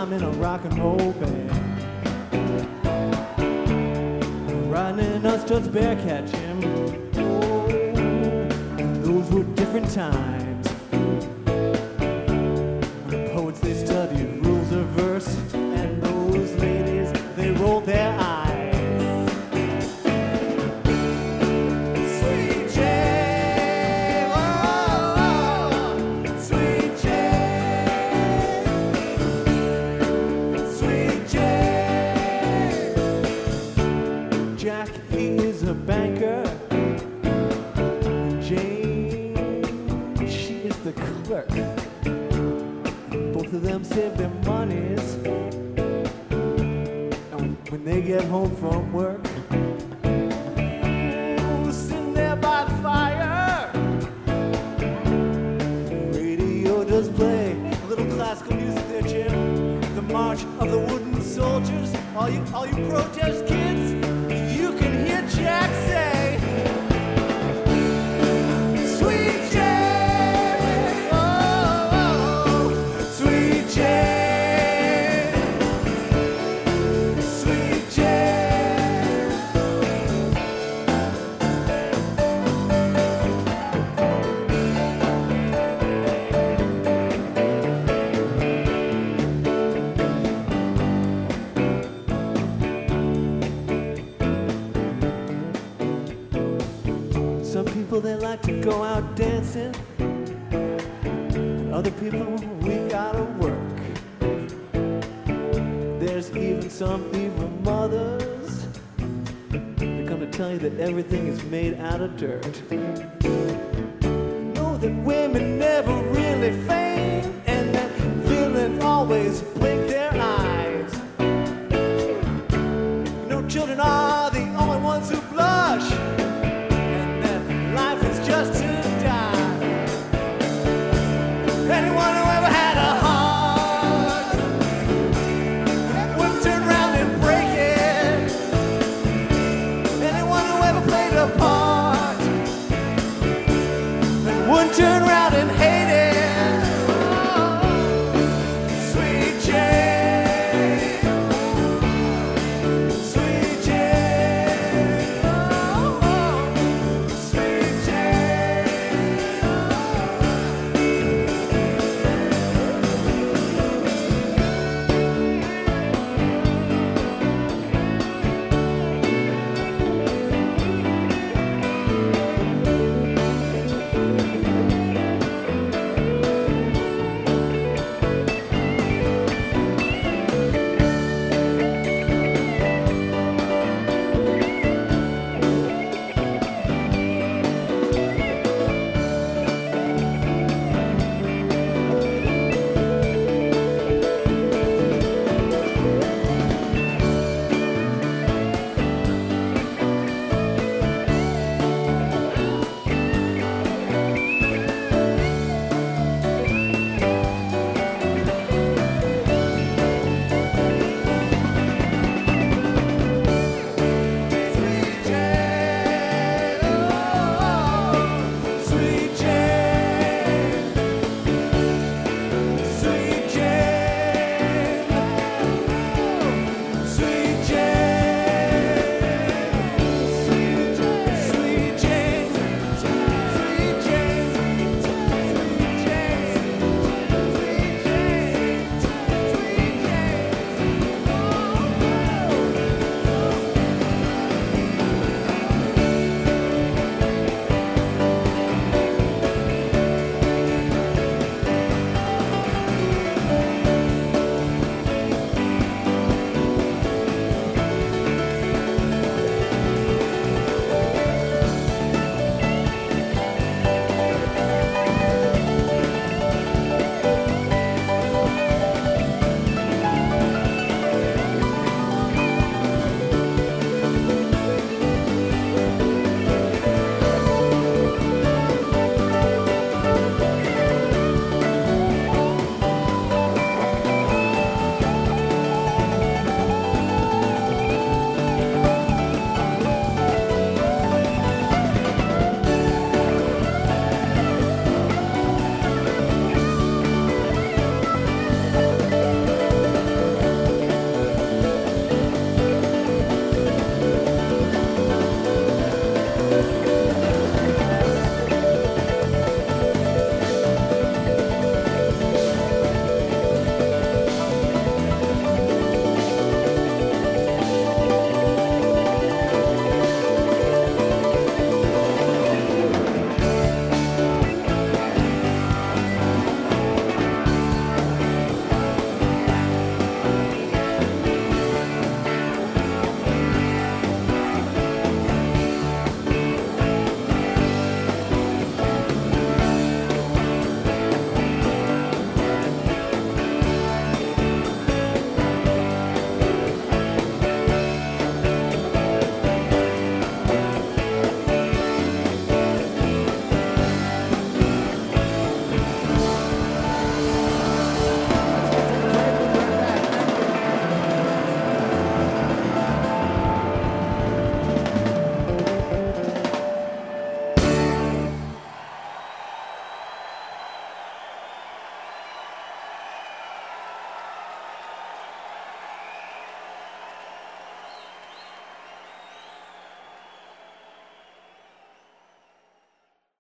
I'm in a rock and roll band. Riding us just bear catching. Oh, those were different times. The poets, they studied rules of verse, and those ladies, they rolled their eyes. Jack, he is a banker. Jane, she is the clerk. Both of them save their monies. And when they get home from work, sitting there by the fire, radio does play a little classical music there, Jim. The March of the Wooden Soldiers. All you protest kids, you can hear Jack say, Sweet Jane, oh, Sweet Jane, Sweet Jane. Some people, they like to go out dancing. Other people, we gotta work. There's even some evil mothers. They're gonna tell you that everything is made out of dirt. Know that women never really faint, and that villains always blink their eyes. No children are